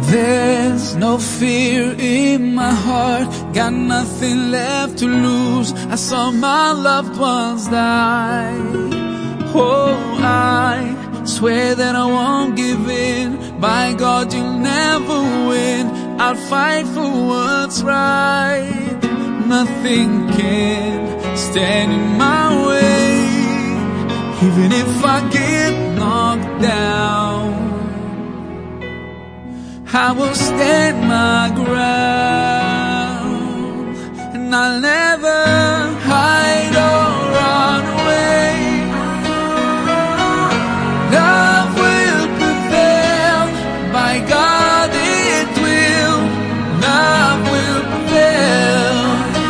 There's no fear in my heart, got nothing left to lose. I saw my loved ones die. Oh, I swear that I won't give in. By God, you'll never win. I'll fight for what's right. Nothing can stand in my way. Even if I get knocked down, I will stand my ground, and I'll never hide or run away. Love will prevail, by God it will. Love will prevail.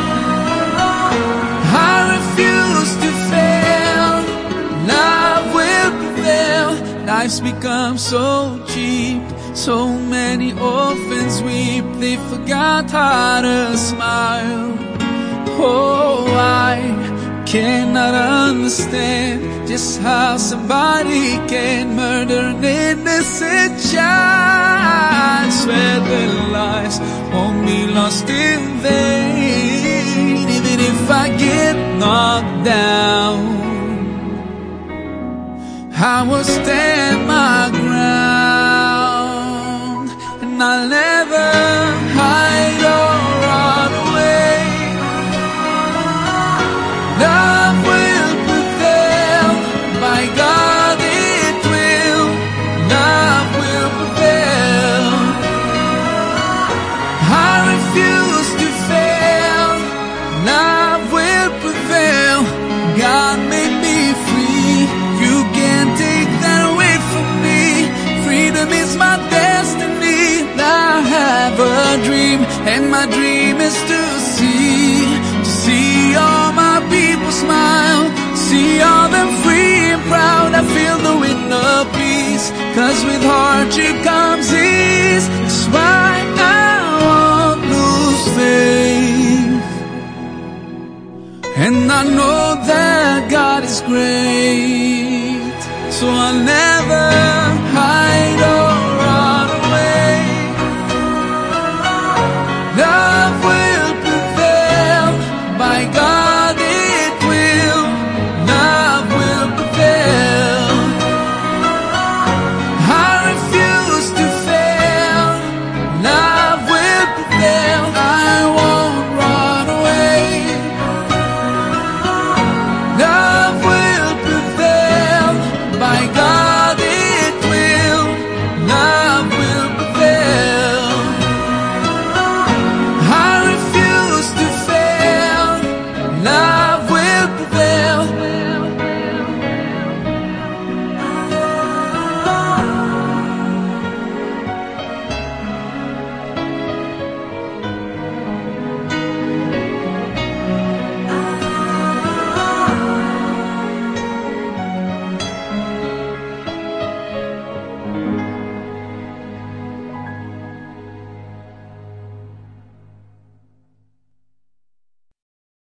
I refuse to fail. Love will prevail. Life's become so cheap, so many orphans weep, they forgot how to smile. Oh, I cannot understand just how somebody can murder an innocent child. Swear their lives won't be lost in vain. Even if I get knocked down, I will stand my ground, and I'll never hide or run away. Love will prevail, by God it will. Love will prevail. I refuse to fail. Love will prevail. God made me free. You can't take that away from me. Freedom is my destiny. I have a dream, and my dream is to see all my people smile, see all them free and proud. I feel the wind of peace, 'cause with hardship comes ease. That's why I won't lose faith, and I know that God is great, so I'll never